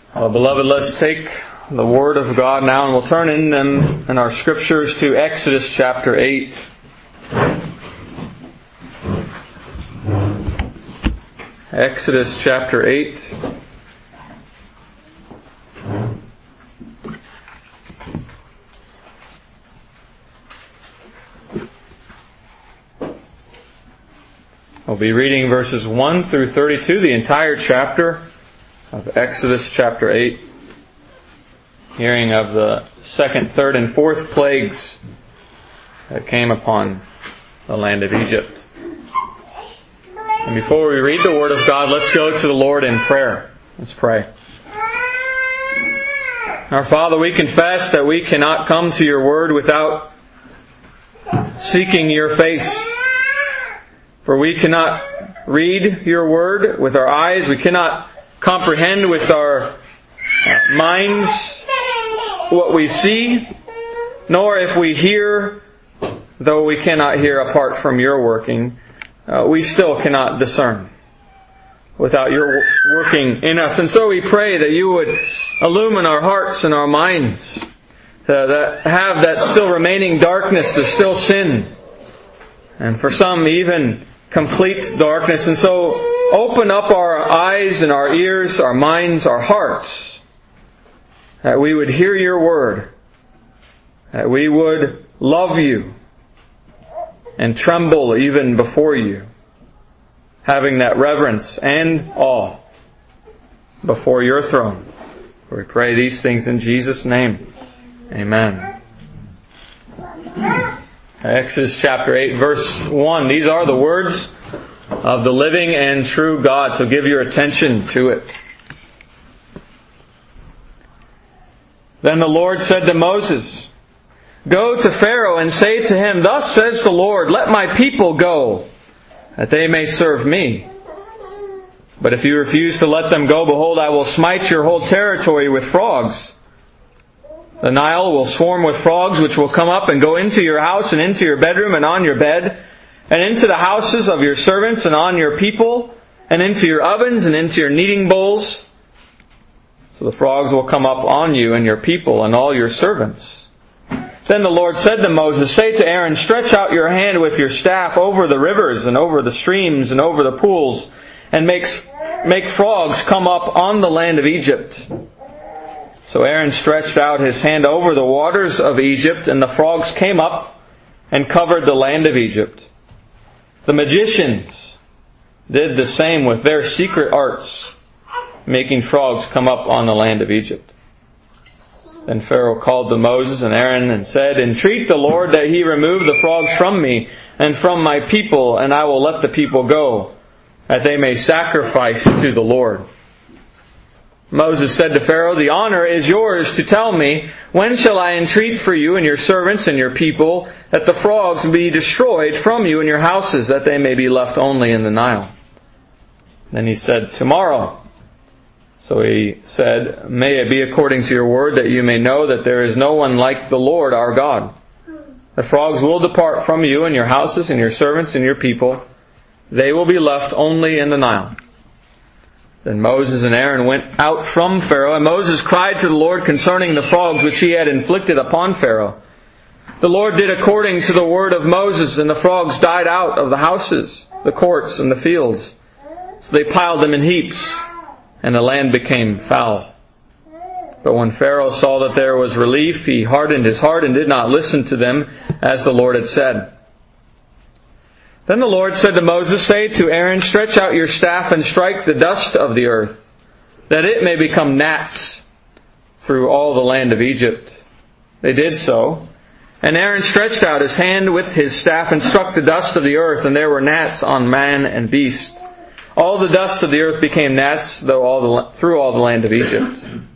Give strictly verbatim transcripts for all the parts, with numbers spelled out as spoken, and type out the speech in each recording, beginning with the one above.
Well, beloved, let's take the Word of God now, and we'll turn in them in our Scriptures to Exodus chapter eight. Exodus chapter eight. We'll be reading verses one through thirty-two, the entire chapter of Exodus chapter eight, hearing of the second, third, and fourth plagues that came upon the land of Egypt. And before we read the Word of God, let's go to the Lord in prayer. Let's pray. Our Father, we confess that we cannot come to your Word without seeking your face. For we cannot read your Word with our eyes. We cannot comprehend with our minds what we see, nor if we hear, though we cannot hear apart from your working, uh, we still cannot discern without your working in us. And so we pray that you would illumine our hearts and our minds uh, that have that still remaining darkness, the still sin, and for some even complete darkness. And so open up our eyes and our ears, our minds, our hearts, that we would hear your word, that we would love you and tremble even before you, having that reverence and awe before your throne. We pray these things in Jesus' name. Amen. Exodus chapter eight, verse one. These are the words of the living and true God, so give your attention to it. Then the Lord said to Moses, "Go to Pharaoh and say to him, 'Thus says the Lord, let my people go, that they may serve me. But if you refuse to let them go, behold, I will smite your whole territory with frogs. The Nile will swarm with frogs, which will come up and go into your house and into your bedroom and on your bed, and into the houses of your servants and on your people, and into your ovens and into your kneading bowls. So the frogs will come up on you and your people and all your servants.' Then the Lord said to Moses, 'Say to Aaron, stretch out your hand with your staff over the rivers and over the streams and over the pools, and make, make frogs come up on the land of Egypt.' So Aaron stretched out his hand over the waters of Egypt, and the frogs came up and covered the land of Egypt. The magicians did the same with their secret arts, making frogs come up on the land of Egypt. Then Pharaoh called to Moses and Aaron and said, 'Entreat the Lord that he remove the frogs from me and from my people, and I will let the people go, that they may sacrifice to the Lord.' Moses said to Pharaoh, 'The honor is yours to tell me, when shall I entreat for you and your servants and your people, that the frogs be destroyed from you and your houses, that they may be left only in the Nile?' Then he said, 'Tomorrow.' So he said, 'May it be according to your word, that you may know that there is no one like the Lord our God. The frogs will depart from you and your houses and your servants and your people. They will be left only in the Nile.' Then Moses and Aaron went out from Pharaoh, and Moses cried to the Lord concerning the frogs which he had inflicted upon Pharaoh. The Lord did according to the word of Moses, and the frogs died out of the houses, the courts, and the fields. So they piled them in heaps, and the land became foul. But when Pharaoh saw that there was relief, he hardened his heart and did not listen to them, as the Lord had said. Then the Lord said to Moses, 'Say to Aaron, stretch out your staff and strike the dust of the earth, that it may become gnats through all the land of Egypt.' They did so. And Aaron stretched out his hand with his staff and struck the dust of the earth, and there were gnats on man and beast. All the dust of the earth became gnats, though all the, through all the land of Egypt.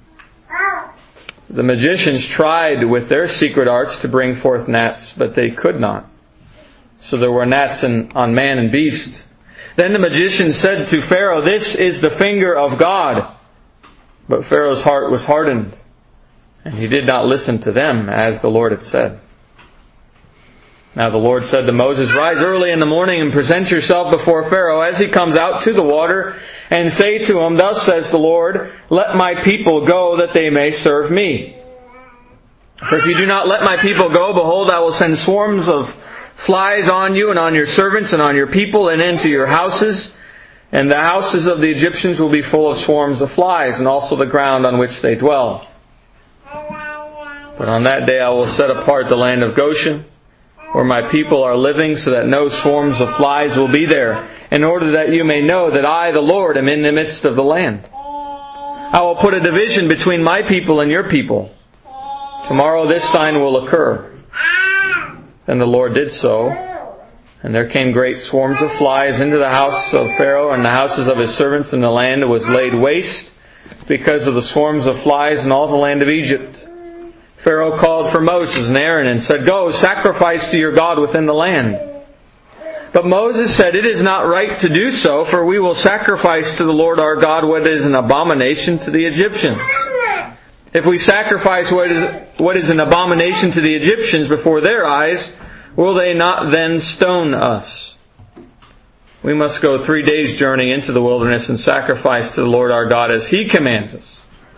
The magicians tried with their secret arts to bring forth gnats, but they could not. So there were gnats in, on man and beast. Then the magician said to Pharaoh, 'This is the finger of God.' But Pharaoh's heart was hardened, and he did not listen to them, as the Lord had said. Now the Lord said to Moses, "Rise early in the morning and present yourself before Pharaoh as he comes out to the water, and say to him, Thus says the Lord, let my people go that they may serve me. For if you do not let my people go, behold, I will send swarms of flies on you and on your servants and on your people and into your houses, and the houses of the Egyptians will be full of swarms of flies, and also the ground on which they dwell. But on that day I will set apart the land of Goshen, where my people are living, so that no swarms of flies will be there, in order that you may know that I, the Lord, am in the midst of the land. I will put a division between my people and your people. Tomorrow this sign will occur." And the Lord did so. And there came great swarms of flies into the house of Pharaoh and the houses of his servants, and the land was laid waste because of the swarms of flies in all the land of Egypt. Pharaoh called for Moses and Aaron and said, "Go, sacrifice to your God within the land." But Moses said, "It is not right to do so, for we will sacrifice to the Lord our God what is an abomination to the Egyptians. If we sacrifice what is, what is an abomination to the Egyptians before their eyes, will they not then stone us? We must go three days' journey into the wilderness and sacrifice to the Lord our God as He commands us."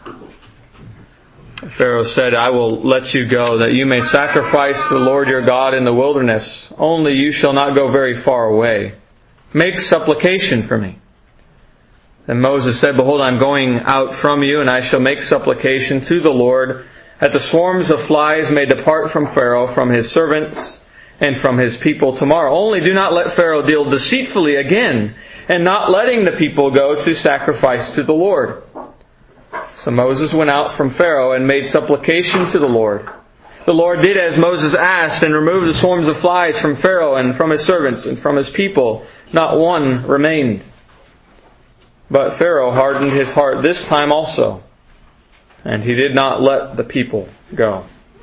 Pharaoh said, "I will let you go, that you may sacrifice to the Lord your God in the wilderness. Only you shall not go very far away. Make supplication for me." Then Moses said, "Behold, I am going out from you, and I shall make supplication to the Lord, that the swarms of flies may depart from Pharaoh, from his servants, and from his people tomorrow. Only do not let Pharaoh deal deceitfully again, and not letting the people go to sacrifice to the Lord." So Moses went out from Pharaoh and made supplication to the Lord. The Lord did as Moses asked, and removed the swarms of flies from Pharaoh and from his servants and from his people. Not one remained. But Pharaoh hardened his heart this time also, and he did not let the people go.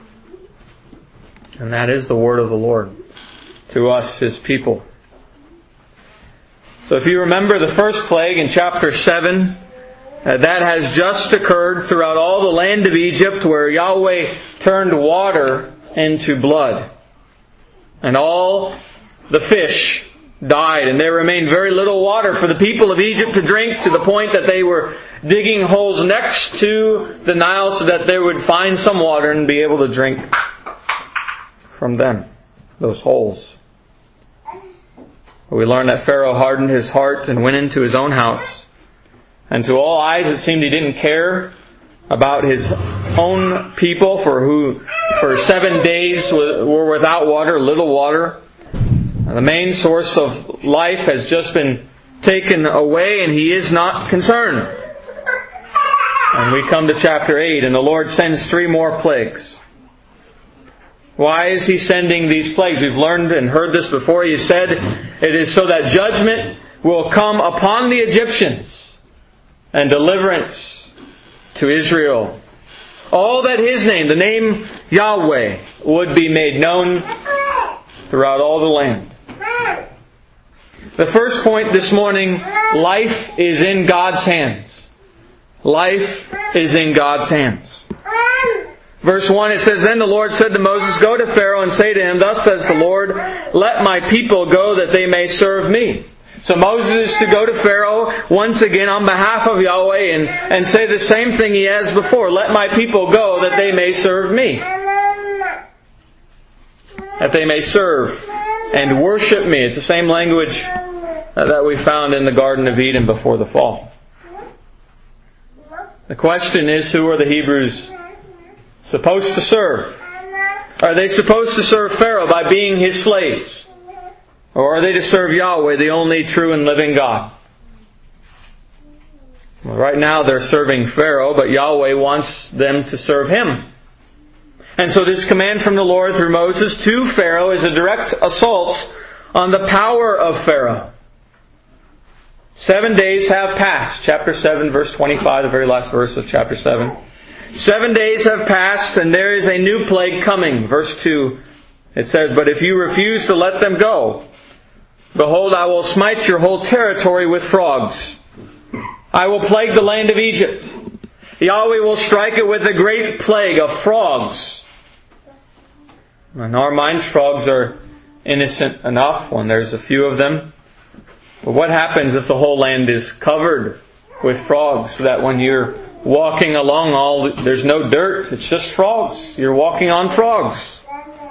And that is the word of the Lord to us, His people. So if you remember the first plague in chapter seven, Uh, that has just occurred throughout all the land of Egypt, where Yahweh turned water into blood. And all the fish died, and there remained very little water for the people of Egypt to drink, to the point that they were digging holes next to the Nile so that they would find some water and be able to drink from them, those holes. We learn that Pharaoh hardened his heart and went into his own house. And to all eyes it seemed he didn't care about his own people, for who for seven days were without water, little water. And the main source of life has just been taken away, and he is not concerned. And we come to chapter eight, and the Lord sends three more plagues. Why is He sending these plagues? We've learned and heard this before. He said it is so that judgment will come upon the Egyptians, and deliverance to Israel. All that His name, the name Yahweh, would be made known throughout all the land. The first point this morning, life is in God's hands. Life is in God's hands. Verse one, it says, "Then the Lord said to Moses, Go to Pharaoh and say to him, Thus says the Lord, let my people go that they may serve me." So Moses is to go to Pharaoh once again on behalf of Yahweh and, and say the same thing he has before. Let my people go that they may serve me. That they may serve and worship me. It's the same language that we found in the Garden of Eden before the fall. The question is, who are the Hebrews supposed to serve? Are they supposed to serve Pharaoh by being his slaves? Or are they to serve Yahweh, the only true and living God? Well, right now they're serving Pharaoh, but Yahweh wants them to serve Him. And so this command from the Lord through Moses to Pharaoh is a direct assault on the power of Pharaoh. Seven days have passed. Chapter seven, verse twenty-five, the very last verse of chapter seven. Seven days have passed, and there is a new plague coming. Verse two, it says, "But if you refuse to let them go, behold, I will smite your whole territory with frogs. I will plague the land of Egypt. Yahweh will strike it with a great plague of frogs." In our minds, frogs are innocent enough when there's a few of them. But what happens if the whole land is covered with frogs, so that when you're walking along, all there's no dirt, it's just frogs. You're walking on frogs.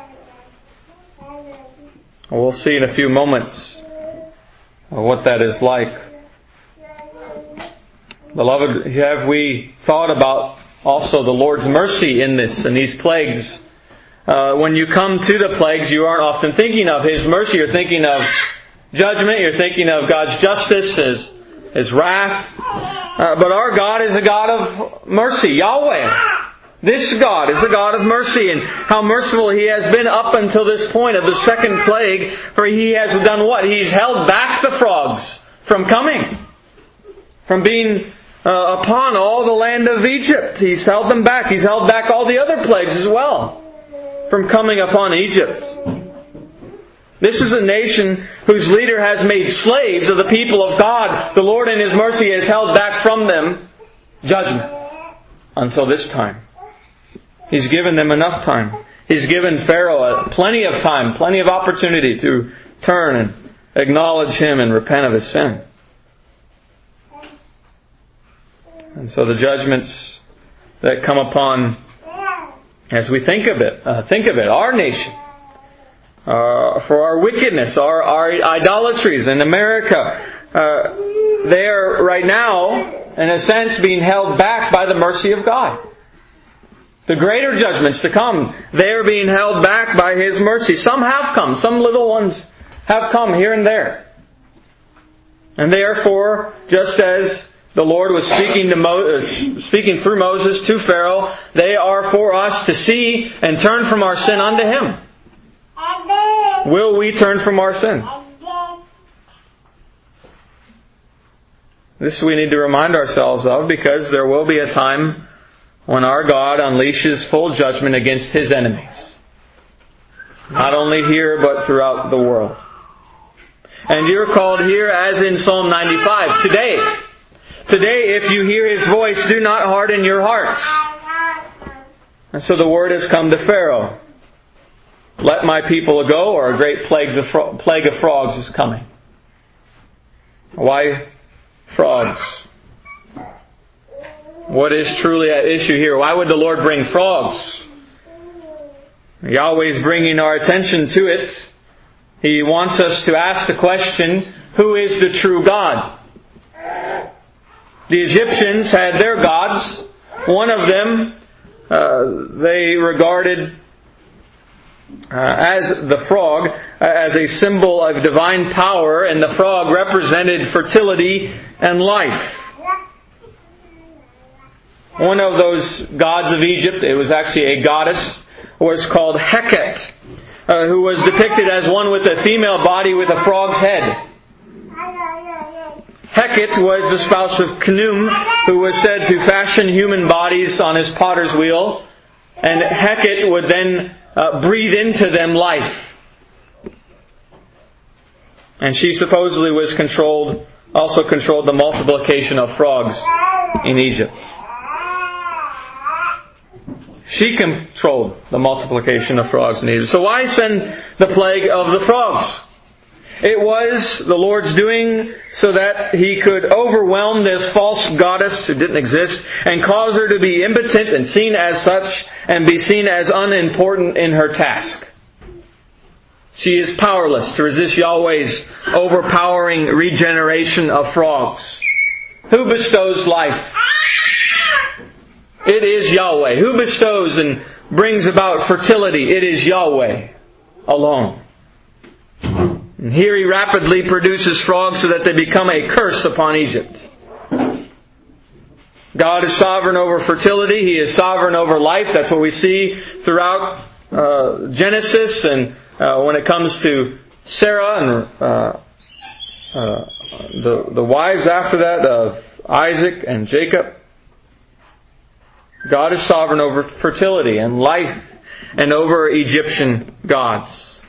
We'll see in a few moments what that is like. Beloved, have we thought about also the Lord's mercy in this, in these plagues? Uh, when you come to the plagues, you aren't often thinking of His mercy. You're thinking of judgment. You're thinking of God's justice, His, His wrath. Uh, but our God is a God of mercy, Yahweh. This God is a God of mercy, and how merciful He has been up until this point of the second plague, for He has done what? He's held back the frogs from coming, from being uh, upon all the land of Egypt. He's held them back. He's held back all the other plagues as well from coming upon Egypt. This is a nation whose leader has made slaves of the people of God. The Lord in His mercy has held back from them judgment until this time. He's given them enough time. He's given Pharaoh plenty of time, plenty of opportunity to turn and acknowledge Him and repent of his sin. And so the judgments that come upon, as we think of it, uh, think of it, our nation, uh, for our wickedness, our, our idolatries in America, uh, they are right now, in a sense, being held back by the mercy of God. The greater judgments to come, they are being held back by His mercy. Some have come. Some little ones have come here and there. And therefore, just as the Lord was speaking to Mo- speaking through Moses to Pharaoh, they are for us to see and turn from our sin unto Him. Will we turn from our sin? This we need to remind ourselves of, because there will be a time when our God unleashes full judgment against His enemies. Not only here, but throughout the world. And you're called here, as in Psalm ninety-five, today. Today, if you hear His voice, do not harden your hearts. And so the word has come to Pharaoh. Let my people go, or a great plague of, fro- plague of frogs is coming. Why frogs? What is truly at issue here? Why would the Lord bring frogs? Yahweh is bringing our attention to it. He wants us to ask the question, who is the true God? The Egyptians had their gods. One of them uh, they regarded uh, as the frog, uh, as a symbol of divine power, and the frog represented fertility and life. One of those gods of Egypt, it was actually a goddess, was called Heket, uh, who was depicted as one with a female body with a frog's head. Heket was the spouse of Khnum, who was said to fashion human bodies on his potter's wheel, and Heket would then uh, breathe into them life. And she supposedly was controlled, also controlled the multiplication of frogs in Egypt. She controlled the multiplication of frogs in Egypt. So why send the plague of the frogs? It was the Lord's doing so that He could overwhelm this false goddess who didn't exist and cause her to be impotent and seen as such and be seen as unimportant in her task. She is powerless to resist Yahweh's overpowering regeneration of frogs. Who bestows life? It is Yahweh. Who bestows and brings about fertility? It is Yahweh alone. And here He rapidly produces frogs so that they become a curse upon Egypt. God is sovereign over fertility. He is sovereign over life. That's what we see throughout uh, Genesis, and uh, when it comes to Sarah and uh, uh, the, the wives after that of Isaac and Jacob. God is sovereign over fertility and life and over Egyptian gods.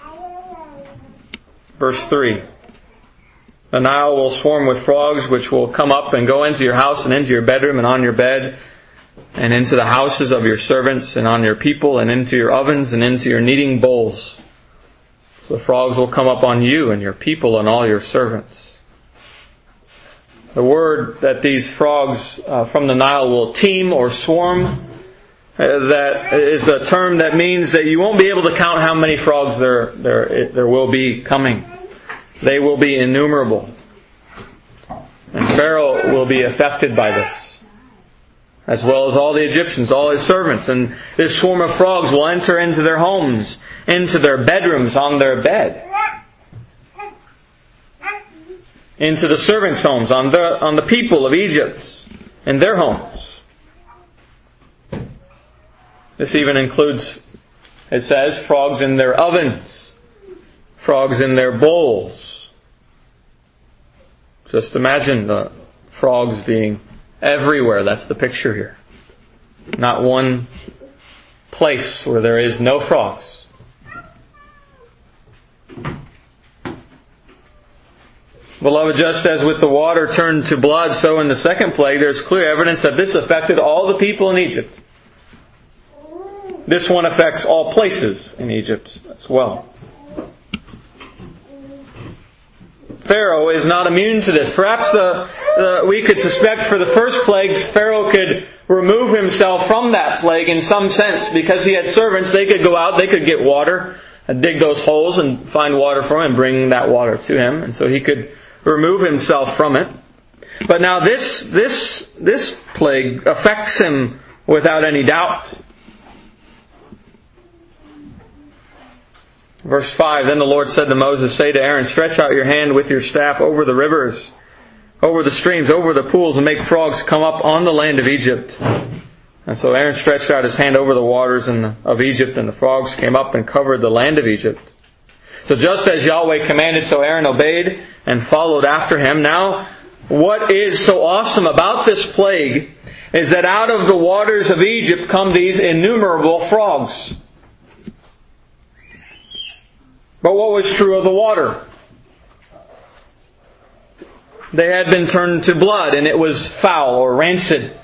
Verse three. The Nile will swarm with frogs, which will come up and go into your house and into your bedroom and on your bed and into the houses of your servants and on your people and into your ovens and into your kneading bowls. So the frogs will come up on you and your people and all your servants. The word that these frogs uh, from the Nile will teem or swarm, uh, that is a term that means that you won't be able to count how many frogs there, there, there will be coming. They will be innumerable. And Pharaoh will be affected by this, as well as all the Egyptians, all his servants. And this swarm of frogs will enter into their homes, into their bedrooms, on their bed, into the servants' homes, on the, on the people of Egypt, in their homes. This even includes, it says, frogs in their ovens, frogs in their bowls. Just imagine the frogs being everywhere. That's the picture here. Not one place where there is no frogs. Beloved, just as with the water turned to blood, so in the second plague, there's clear evidence that this affected all the people in Egypt. This one affects all places in Egypt as well. Pharaoh is not immune to this. Perhaps the, the we could suspect for the first plagues, Pharaoh could remove himself from that plague in some sense, because he had servants. They could go out, they could get water, and dig those holes and find water for him and bring that water to him. And so he could remove himself from it. But now this, this, this plague affects him without any doubt. Verse five, Then the Lord said to Moses, Say to Aaron, Stretch out your hand with your staff over the rivers, over the streams, over the pools, and make frogs come up on the land of Egypt. And so Aaron stretched out his hand over the waters of Egypt, and the frogs came up and covered the land of Egypt. So just as Yahweh commanded, so Aaron obeyed and followed after him. Now, what is so awesome about this plague is that out of the waters of Egypt come these innumerable frogs. But what was true of the water? They had been turned to blood, and it was foul or rancid.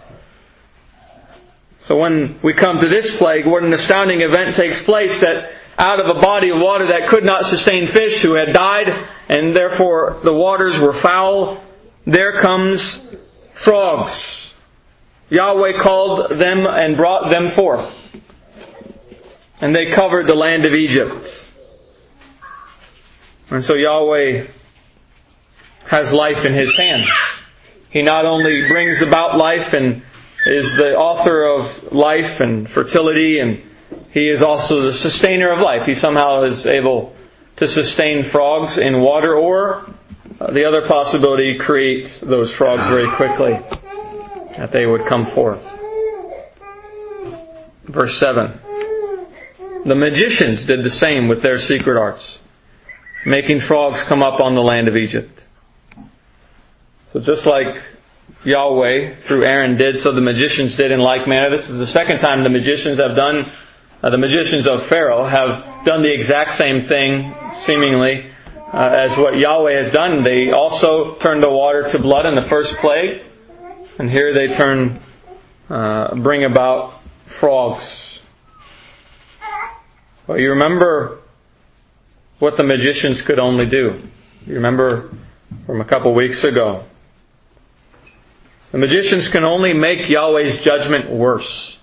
So when we come to this plague, what an astounding event takes place, that out of a body of water that could not sustain fish who had died, and therefore the waters were foul, there comes frogs. Yahweh called them and brought them forth. And they covered the land of Egypt. And so Yahweh has life in His hands. He not only brings about life and is the author of life and fertility, and He is also the sustainer of life. He somehow is able to sustain frogs in water, or the other possibility, create those frogs very quickly, that they would come forth. Verse seven. The magicians did the same with their secret arts, making frogs come up on the land of Egypt. So just like Yahweh through Aaron did, so the magicians did in like manner. This is the second time the magicians have done, uh, the magicians of Pharaoh have done the exact same thing, seemingly, uh, as what Yahweh has done. They also turned the water to blood in the first plague, and here they turn, uh, bring about frogs. Well, you remember what the magicians could only do. You remember from a couple weeks ago. The magicians can only make Yahweh's judgment worse.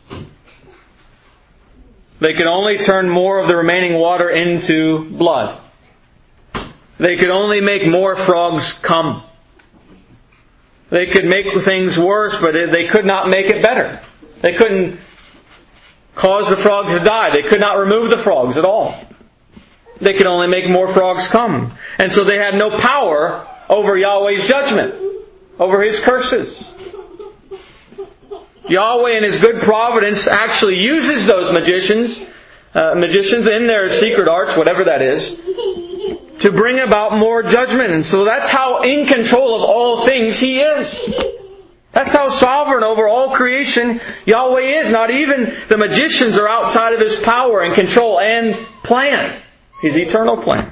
They could only turn more of the remaining water into blood. They could only make more frogs come. They could make things worse, but they could not make it better. They couldn't cause the frogs to die. They could not remove the frogs at all. They could only make more frogs come. And so they had no power over Yahweh's judgment, over His curses. Yahweh in His good providence actually uses those magicians, uh, magicians in their secret arts, whatever that is, to bring about more judgment. And so that's how in control of all things He is. That's how sovereign over all creation Yahweh is. Not even the magicians are outside of His power and control and plan. His eternal plan.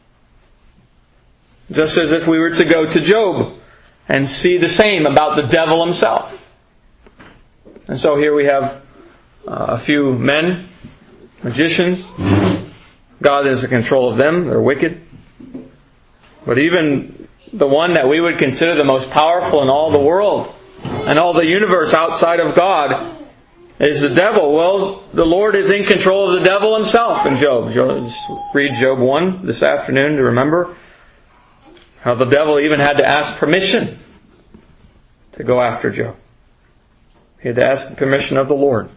Just as if we were to go to Job and see the same about the devil himself. And so here we have uh, a few men, magicians, God is in control of them. They're wicked. But even the one that we would consider the most powerful in all the world and all the universe outside of God is the devil. Well, the Lord is in control of the devil himself in Job. Just read Job one this afternoon to remember how the devil even had to ask permission to go after Job. He had to ask the permission of the Lord.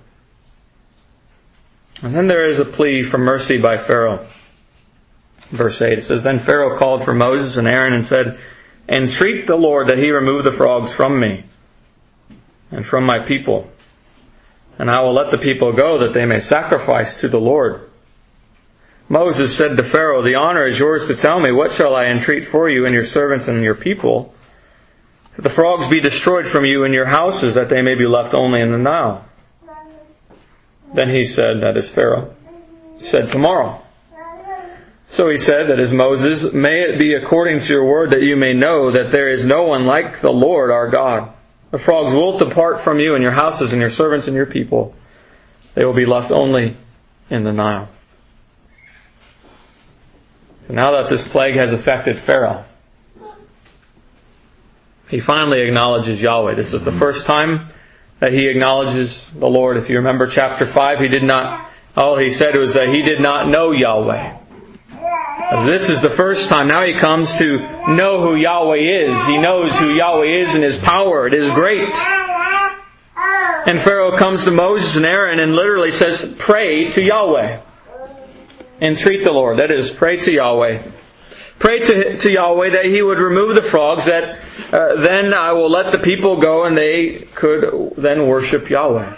And then there is a plea for mercy by Pharaoh. Verse eight, it says, Then Pharaoh called for Moses and Aaron and said, Entreat the Lord that he remove the frogs from me and from my people, and I will let the people go that they may sacrifice to the Lord. Moses said to Pharaoh, The honor is yours to tell me, what shall I entreat for you and your servants and your people? That the frogs be destroyed from you and your houses, that they may be left only in the Nile. Then he said, that is Pharaoh, he said, Tomorrow. So he said, that is Moses, May it be according to your word, that you may know that there is no one like the Lord our God. The frogs will depart from you and your houses and your servants and your people. They will be left only in the Nile. So now that this plague has affected Pharaoh, he finally acknowledges Yahweh. This is the first time that he acknowledges the Lord. If you remember chapter five, he did not, all he said was that he did not know Yahweh. This is the first time. Now he comes to know who Yahweh is. He knows who Yahweh is and His power. It is great. And Pharaoh comes to Moses and Aaron and literally says, Pray to Yahweh. Entreat the Lord. That is, pray to Yahweh. Pray to, to Yahweh that He would remove the frogs, that uh, then I will let the people go and they could then worship Yahweh.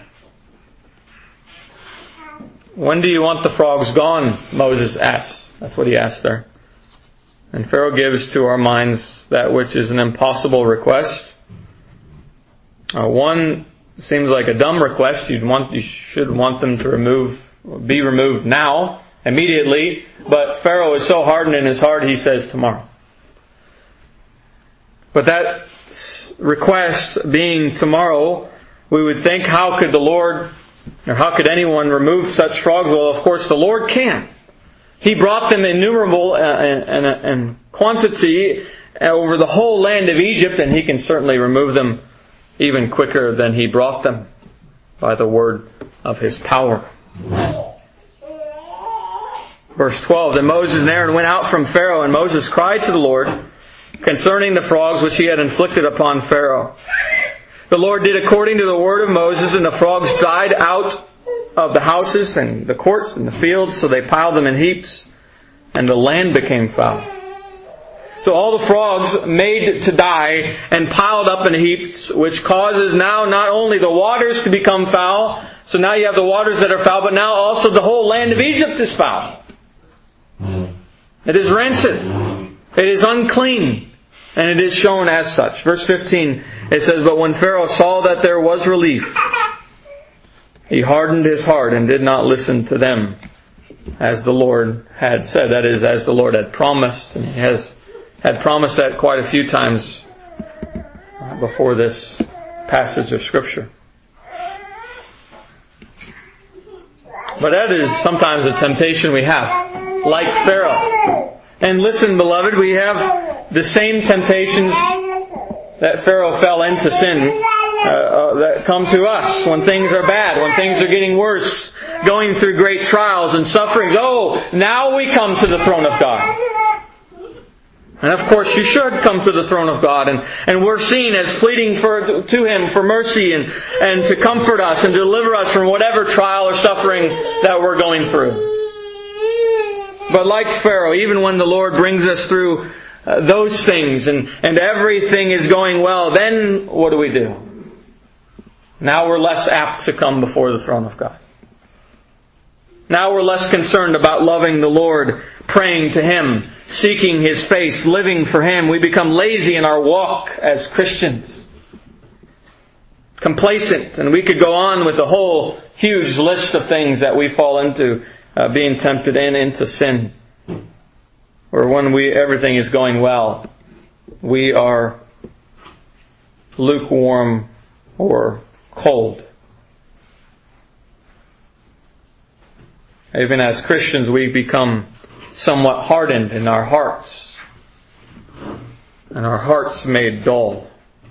When do you want the frogs gone? Moses asks. That's what he asked there. And Pharaoh gives to our minds that which is an impossible request. Uh, one seems like a dumb request. You'd want, you should want them to remove, be removed now, immediately. But Pharaoh is so hardened in his heart, he says tomorrow. But that request being tomorrow, we would think, how could the Lord, or how could anyone remove such frogs? Well, of course, the Lord can. He brought them innumerable in uh, uh, quantity over the whole land of Egypt, and He can certainly remove them even quicker than He brought them by the word of His power. Verse twelve, Then Moses and Aaron went out from Pharaoh, and Moses cried to the Lord concerning the frogs which he had inflicted upon Pharaoh. The Lord did according to the word of Moses, and the frogs died out of the houses and the courts and the fields, so they piled them in heaps, and the land became foul. So all the frogs made to die and piled up in heaps, which causes now not only the waters to become foul, so now you have the waters that are foul, but now also the whole land of Egypt is foul. It is rancid. It is unclean. And it is shown as such. Verse fifteen, it says, But when Pharaoh saw that there was relief, he hardened his heart and did not listen to them, as the Lord had said. That is, as the Lord had promised. And He has had promised that quite a few times before this passage of Scripture. But that is sometimes a temptation we have, like Pharaoh. And listen, beloved, we have the same temptations that Pharaoh fell into sin uh, uh, that come to us when things are bad, when things are getting worse, going through great trials and sufferings. Oh, now we come to the throne of God. And of course you should come to the throne of God, and, and we're seen as pleading for, to Him for mercy and, and to comfort us and deliver us from whatever trial or suffering that we're going through. But like Pharaoh, even when the Lord brings us through uh, those things and, and everything is going well, then what do we do? Now we're less apt to come before the throne of God. Now we're less concerned about loving the Lord, praying to Him, seeking His face, living for Him. We become lazy in our walk as Christians. Complacent. And we could go on with a whole huge list of things that we fall into, uh, being tempted in into sin. Or when we everything is going well, we are lukewarm or cold. Even as Christians, we become somewhat hardened in our hearts, and our hearts made dull.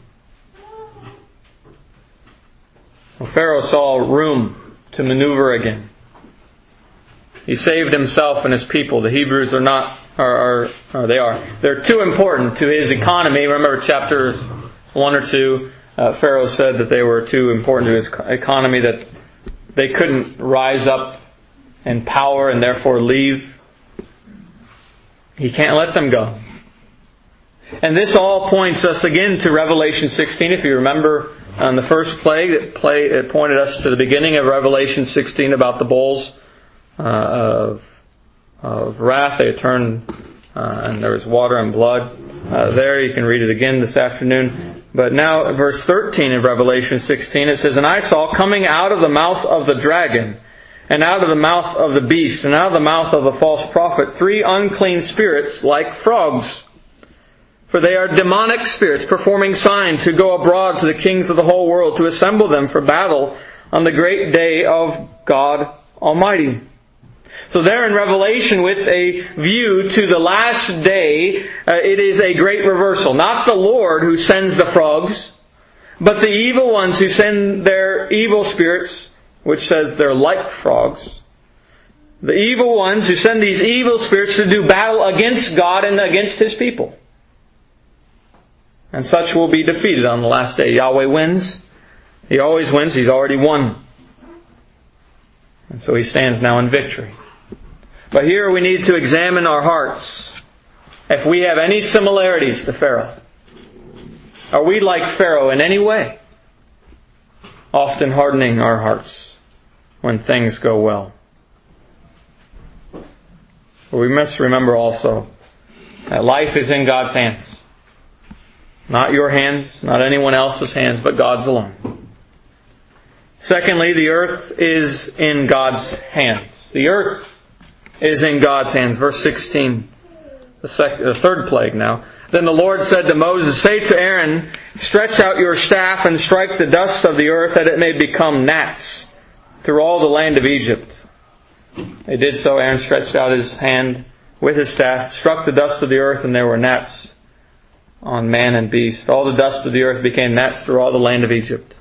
Well, Pharaoh saw room to maneuver again. He saved himself and his people. The Hebrews are not, are, are, or they are. They're too important to his economy. Remember chapter one or two, uh, Pharaoh said that they were too important to his economy, that they couldn't rise up in power and therefore leave. He can't let them go. And this all points us again to Revelation sixteen. If you remember on the first plague, it, play, it pointed us to the beginning of Revelation sixteen about the bowls uh, of, of wrath. They turned uh, and there was water and blood. Uh, there, you can read it again this afternoon. But now, verse thirteen of Revelation sixteen, it says, "And I saw coming out of the mouth of the dragon, and out of the mouth of the beast, and out of the mouth of the false prophet, three unclean spirits like frogs. For they are demonic spirits, performing signs, who go abroad to the kings of the whole world to assemble them for battle on the great day of God Almighty." So there in Revelation, with a view to the last day, uh, it is a great reversal. Not the Lord who sends the frogs, but the evil ones who send their evil spirits, which says they're like frogs. The evil ones who send these evil spirits to do battle against God and against His people. And such will be defeated on the last day. Yahweh wins. He always wins. He's already won. And so He stands now in victory. But here we need to examine our hearts. If we have any similarities to Pharaoh. Are we like Pharaoh in any way? Often hardening our hearts when things go well. But we must remember also that life is in God's hands. Not your hands, not anyone else's hands, but God's alone. Secondly, the earth is in God's hands. The earth is in God's hands. Verse sixteen, the, sec- the third plague now. "Then the Lord said to Moses, Say to Aaron, stretch out your staff and strike the dust of the earth, that it may become gnats through all the land of Egypt. They did so. Aaron stretched out his hand with his staff, struck the dust of the earth, and there were gnats on man and beast. All the dust of the earth became gnats through all the land of Egypt."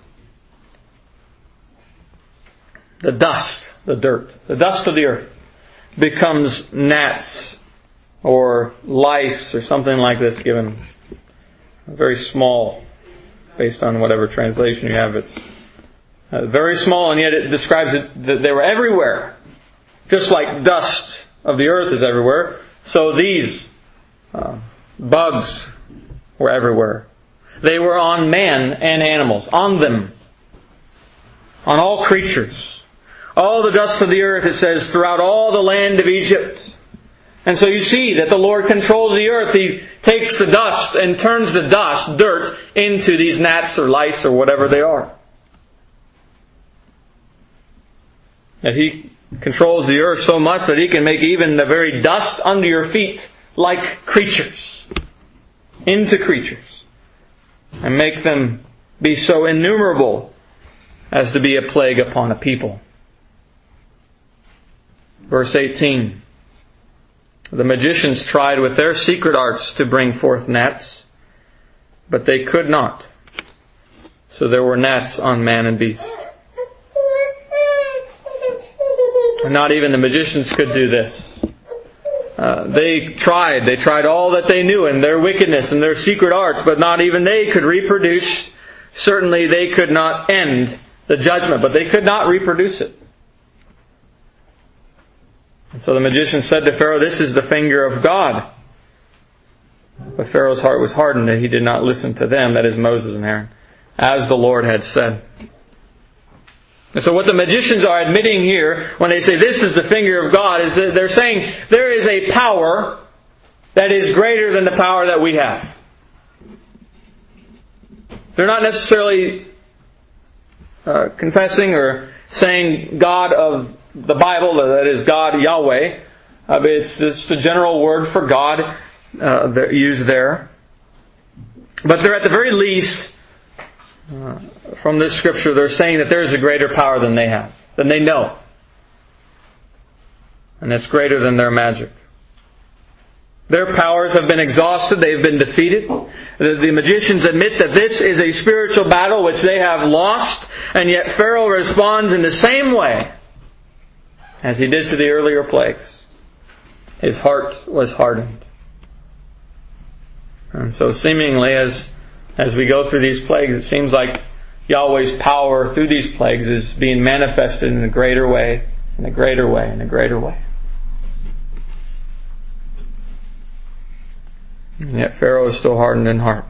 The dust, the dirt, the dust of the earth becomes gnats or lice or something like this, given very small, based on whatever translation you have. It's uh, very small, and yet it describes it that they were everywhere. Just like dust of the earth is everywhere, so these uh, bugs were everywhere. They were on man and animals, on them, on all creatures. All the dust of the earth, it says, throughout all the land of Egypt. And so you see that the Lord controls the earth. He takes the dust and turns the dust, dirt, into these gnats or lice or whatever they are. That He controls the earth so much that He can make even the very dust under your feet like creatures. Into creatures. And make them be so innumerable as to be a plague upon a people. Verse eighteen. "The magicians tried with their secret arts to bring forth gnats, but they could not. So there were gnats on man and beast." And not even the magicians could do this. Uh, they tried. They tried all that they knew in their wickedness and their secret arts, but not even they could reproduce. Certainly they could not end the judgment, but they could not reproduce it. And so the magician said to Pharaoh, "This is the finger of God." But Pharaoh's heart was hardened, and he did not listen to them, that is Moses and Aaron, as the Lord had said. And so what the magicians are admitting here, when they say this is the finger of God, is that they're saying there is a power that is greater than the power that we have. They're not necessarily uh, confessing or saying God of the Bible, that is God, Yahweh. Uh, but it's just a general word for God uh, used there. But they're at the very least, uh, from this scripture, they're saying that there is a greater power than they have, than they know. And it's greater than their magic. Their powers have been exhausted. They've been defeated. The, the magicians admit that this is a spiritual battle which they have lost. And yet Pharaoh responds in the same way as he did to the earlier plagues. His heart was hardened. And so seemingly as, as we go through these plagues, it seems like Yahweh's power through these plagues is being manifested in a greater way, in a greater way, in a greater way. And yet Pharaoh is still hardened in heart.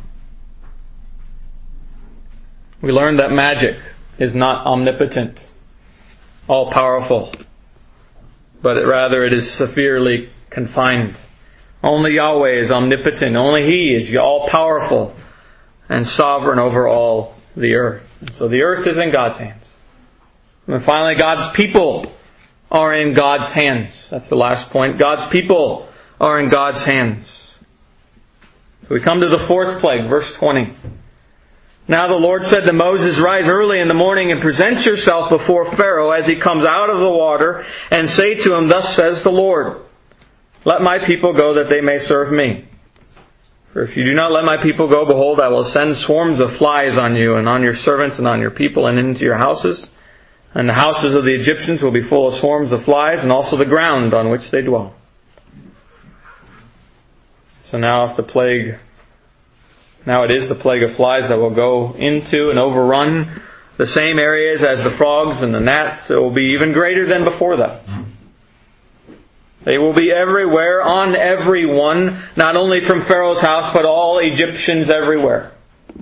We learned that magic is not omnipotent, all-powerful, but it, rather it is severely confined. Only Yahweh is omnipotent. Only He is all-powerful and sovereign over all the earth. And so the earth is in God's hands. And finally, God's people are in God's hands. That's the last point. God's people are in God's hands. So we come to the fourth plague, verse twenty. Now the Lord said to Moses, rise early in the morning and present yourself before Pharaoh as he comes out of the water, and say to him, thus says the Lord, let my people go that they may serve me. For if you do not let my people go, behold, I will send swarms of flies on you and on your servants and on your people and into your houses. And the houses of the Egyptians will be full of swarms of flies, and also the ground on which they dwell. So now if the plague, now it is the plague of flies that will go into and overrun the same areas as the frogs and the gnats, it will be even greater than before that. They will be everywhere, on everyone, not only from Pharaoh's house, but all Egyptians everywhere.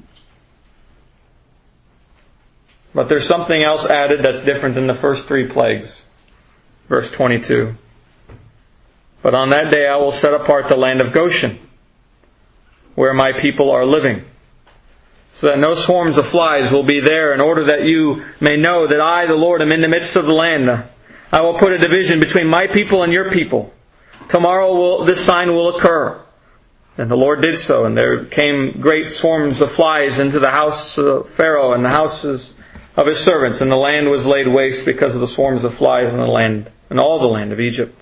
But there's something else added that's different than the first three plagues. Verse twenty-two. But on that day I will set apart the land of Goshen, where my people are living, so that no swarms of flies will be there, in order that you may know that I, the Lord, am in the midst of the land. I will put a division between my people and your people. Tomorrow will, this sign will occur. And the Lord did so, and there came great swarms of flies into the house of Pharaoh and the houses of his servants, and the land was laid waste because of the swarms of flies in the land, and all the land of Egypt.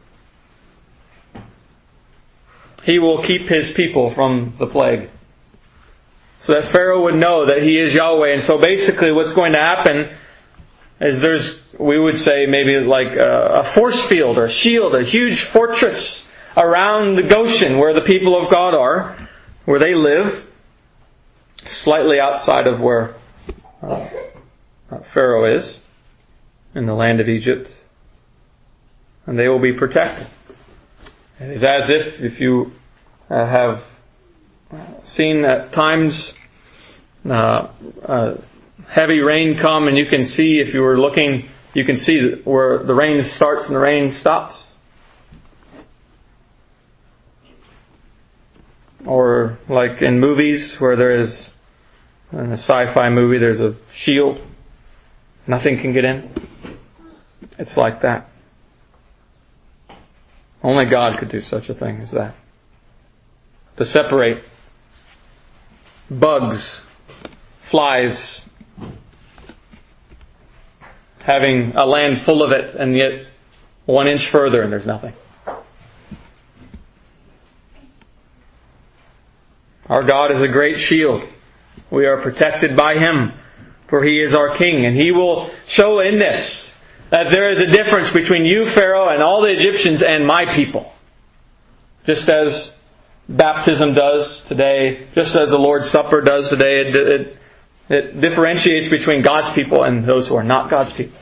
He will keep His people from the plague, so that Pharaoh would know that He is Yahweh. And so basically what's going to happen is there's, we would say maybe like a, a force field or a shield, a huge fortress around the Goshen where the people of God are, where they live, slightly outside of where uh, Pharaoh is, in the land of Egypt. And they will be protected. It is as if, if you uh, have seen at times uh, uh, heavy rain come, and you can see, if you were looking, you can see where the rain starts and the rain stops. Or like in movies where there is, in a sci-fi movie, there's a shield. Nothing can get in. It's like that. Only God could do such a thing as that. To separate bugs, flies, having a land full of it, and yet one inch further and there's nothing. Our God is a great shield. We are protected by Him, for He is our King, and He will show in this that there is a difference between you, Pharaoh, and all the Egyptians and my people. Just as baptism does today, just as the Lord's Supper does today, it, it, it differentiates between God's people and those who are not God's people.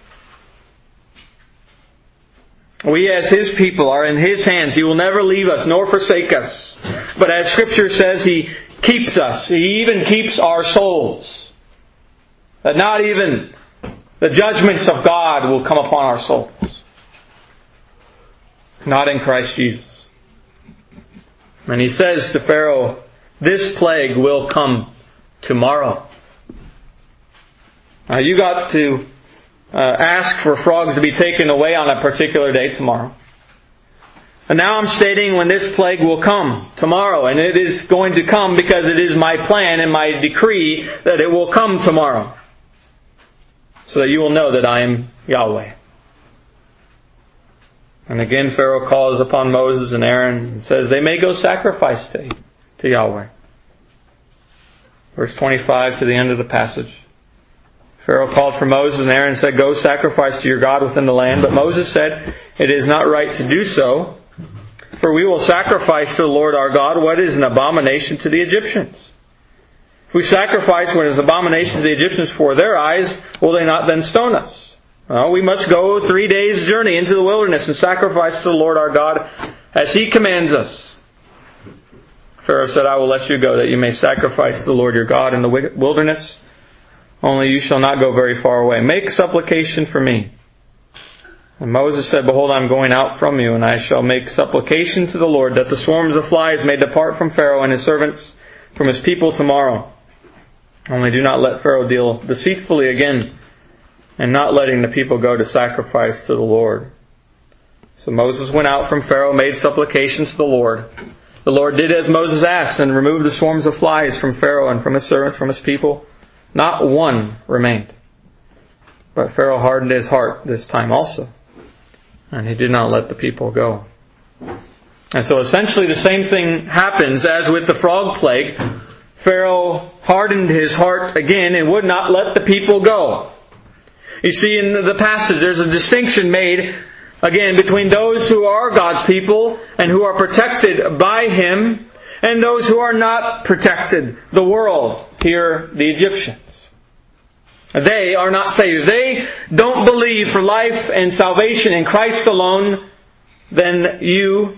We as His people are in His hands. He will never leave us nor forsake us. But as Scripture says, He keeps us. He even keeps our souls. That not even the judgments of God will come upon our souls. Not in Christ Jesus. And He says to Pharaoh, this plague will come tomorrow. Now you got to uh, ask for frogs to be taken away on a particular day tomorrow. And now I'm stating when this plague will come tomorrow. And it is going to come because it is my plan and my decree that it will come tomorrow. So that you will know that I am Yahweh. And again Pharaoh calls upon Moses and Aaron and says they may go sacrifice to, to Yahweh. Verse twenty-five to the end of the passage. Pharaoh called for Moses and Aaron and said, go sacrifice to your God within the land. But Moses said, it is not right to do so, for we will sacrifice to the Lord our God what is an abomination to the Egyptians. If we sacrifice what is an abomination to the Egyptians before their eyes, will they not then stone us? Well, we must go three days' journey into the wilderness and sacrifice to the Lord our God as He commands us. Pharaoh said, I will let you go, that you may sacrifice to the Lord your God in the wilderness. Only you shall not go very far away. Make supplication for me. And Moses said, behold, I am going out from you, and I shall make supplication to the Lord that the swarms of flies may depart from Pharaoh and his servants, from his people tomorrow. Only do not let Pharaoh deal deceitfully again, and not letting the people go to sacrifice to the Lord. So Moses went out from Pharaoh, made supplications to the Lord. The Lord did as Moses asked, and removed the swarms of flies from Pharaoh and from his servants, from his people. Not one remained. But Pharaoh hardened his heart this time also, and he did not let the people go. And so essentially the same thing happens as with the frog plague. Pharaoh hardened his heart again and would not let the people go. You see in the passage there's a distinction made again between those who are God's people and who are protected by Him, and those who are not protected, the world, here the Egyptians. They are not saved. If they don't believe for life and salvation in Christ alone, then you,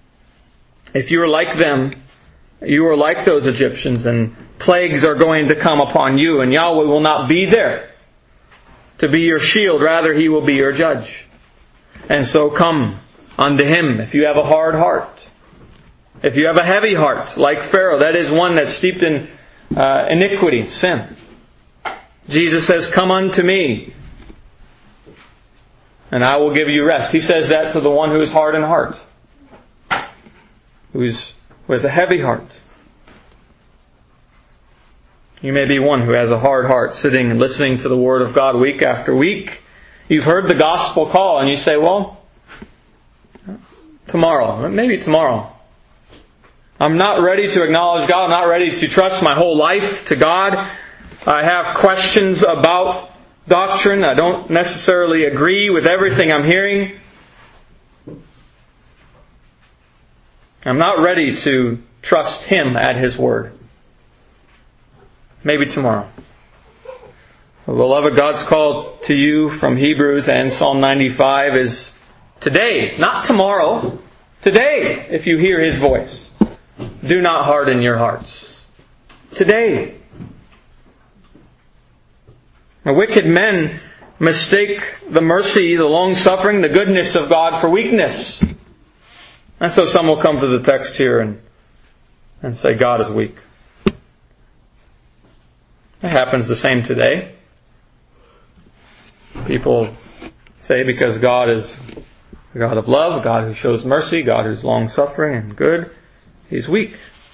if you are like them, you are like those Egyptians, and plagues are going to come upon you, and Yahweh will not be there to be your shield. Rather, He will be your judge. And so come unto Him if you have a hard heart. If you have a heavy heart, like Pharaoh, that is one that's steeped in uh, iniquity, sin. Jesus says, come unto me, and I will give you rest. He says that to the one who is hard in heart, who, is, who has a heavy heart. You may be one who has a hard heart, sitting and listening to the Word of God week after week. You've heard the gospel call, and you say, well, tomorrow, maybe tomorrow. I'm not ready to acknowledge God. I'm not ready to trust my whole life to God. I have questions about doctrine. I don't necessarily agree with everything I'm hearing. I'm not ready to trust Him at His Word. Maybe tomorrow. Well, beloved, God's call to you from Hebrews and Psalm ninety-five is today, not tomorrow. Today, if you hear His voice. Do not harden your hearts. Today. Now, wicked men mistake the mercy, the long-suffering, the goodness of God for weakness. And so some will come to the text here and, and say God is weak. It happens the same today. People say because God is a God of love, a God who shows mercy, God who's long-suffering and good, He's weak.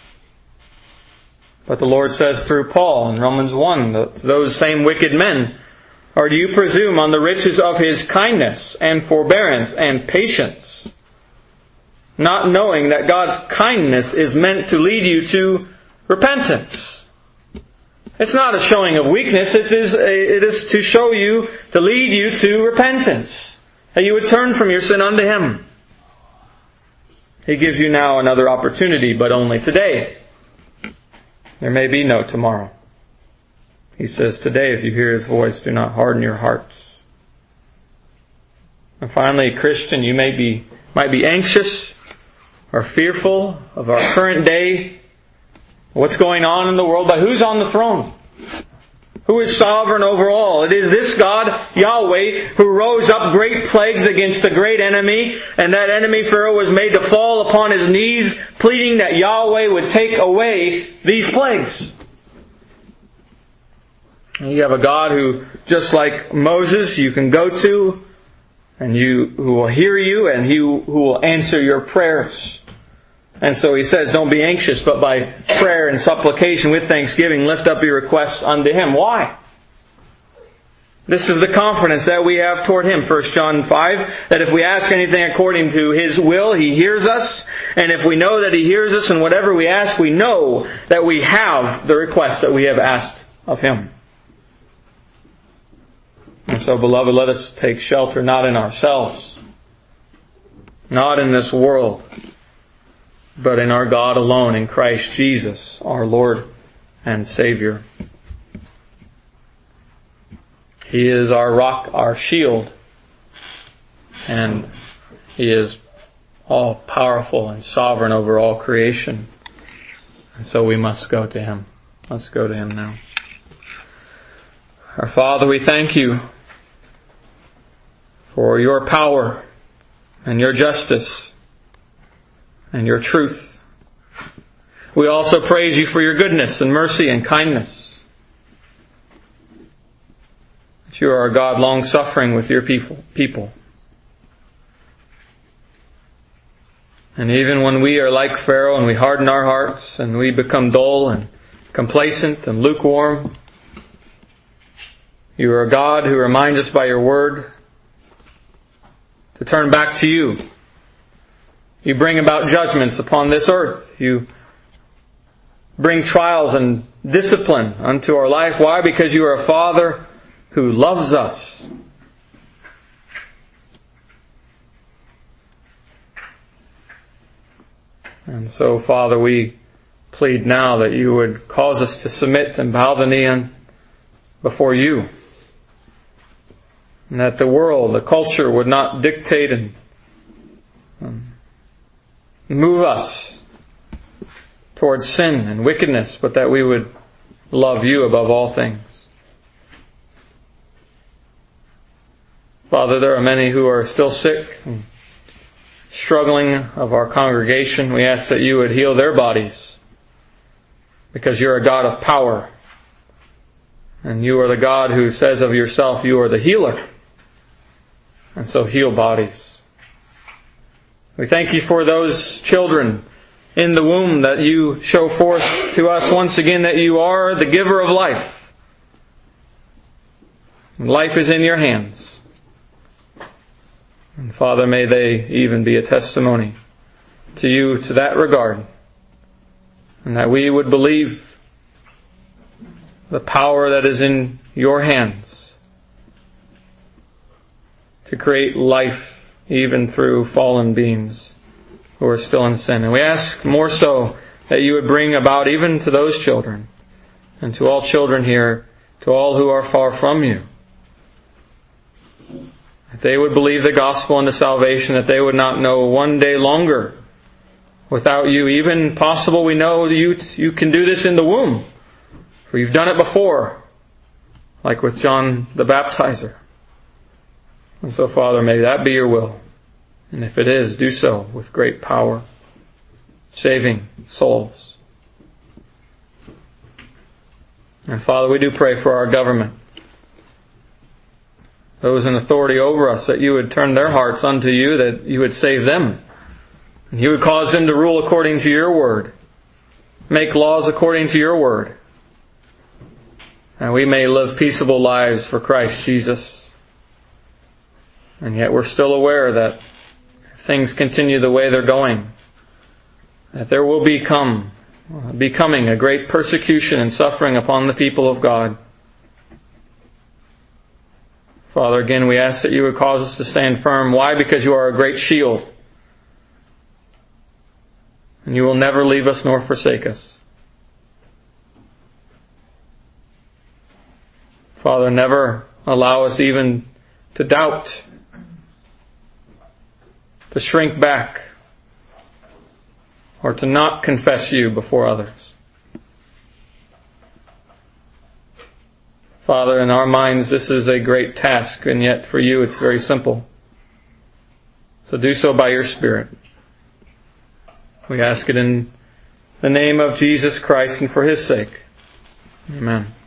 But the Lord says through Paul in Romans one, that those same wicked men, or do you presume on the riches of His kindness and forbearance and patience, not knowing that God's kindness is meant to lead you to repentance? It's not a showing of weakness, it is, a, it is to show you, to lead you to repentance, that you would turn from your sin unto Him. He gives you now another opportunity, but only today. There may be no tomorrow. He says, today, if you hear His voice, do not harden your hearts. And finally, Christian, you may be, might be anxious or fearful of our current day, what's going on in the world, but who's on the throne? Who is sovereign over all? It is this God, Yahweh, who rose up great plagues against the great enemy, and that enemy, Pharaoh, was made to fall upon his knees, pleading that Yahweh would take away these plagues. And you have a God who, just like Moses, you can go to, and you who will hear you, and He who will answer your prayers. And so He says, don't be anxious, but by prayer and supplication with thanksgiving, lift up your requests unto Him. Why? This is the confidence that we have toward Him. First John five, that if we ask anything according to His will, He hears us. And if we know that He hears us in whatever we ask, we know that we have the request that we have asked of Him. And so, beloved, let us take shelter not in ourselves, not in this world, but in our God alone, in Christ Jesus, our Lord and Savior. He is our rock, our shield, and He is all powerful and sovereign over all creation. And so we must go to Him. Let's go to Him now. Our Father, we thank You for Your power and Your justice and Your truth. We also praise You for Your goodness and mercy and kindness. That You are a God long-suffering with Your people. people. And even when we are like Pharaoh and we harden our hearts and we become dull and complacent and lukewarm, You are a God who reminds us by Your word to turn back to You. You bring about judgments upon this earth. You bring trials and discipline unto our life. Why? Because You are a Father who loves us. And so, Father, we plead now that You would cause us to submit and bow the knee before You. And that the world, the culture would not dictate and um, move us towards sin and wickedness, but that we would love You above all things. Father, there are many who are still sick and struggling of our congregation. We ask that You would heal their bodies, because You're a God of power. And You are the God who says of Yourself, You are the healer. And so heal bodies. We thank You for those children in the womb, that You show forth to us once again that You are the giver of life. And life is in Your hands. And Father, may they even be a testimony to You to that regard. And that we would believe the power that is in Your hands to create life even through fallen beings who are still in sin. And we ask more so that You would bring about even to those children and to all children here, to all who are far from You, that they would believe the gospel and the salvation, that they would not know one day longer without You. Even possible, we know you, you can do this in the womb, for You've done it before, like with John the Baptizer. And so, Father, may that be Your will. And if it is, do so with great power, saving souls. And Father, we do pray for our government, those in authority over us, that You would turn their hearts unto You, that You would save them. And You would cause them to rule according to Your word, make laws according to Your word, and we may live peaceable lives for Christ Jesus. And yet we're still aware that if things continue the way they're going, that there will become, becoming a great persecution and suffering upon the people of God. Father, again, we ask that You would cause us to stand firm. Why? Because You are a great shield. And You will never leave us nor forsake us. Father, never allow us even to doubt, to shrink back, or to not confess You before others. Father, in our minds this is a great task, and yet for You it's very simple. So do so by Your Spirit. We ask it in the name of Jesus Christ and for His sake. Amen.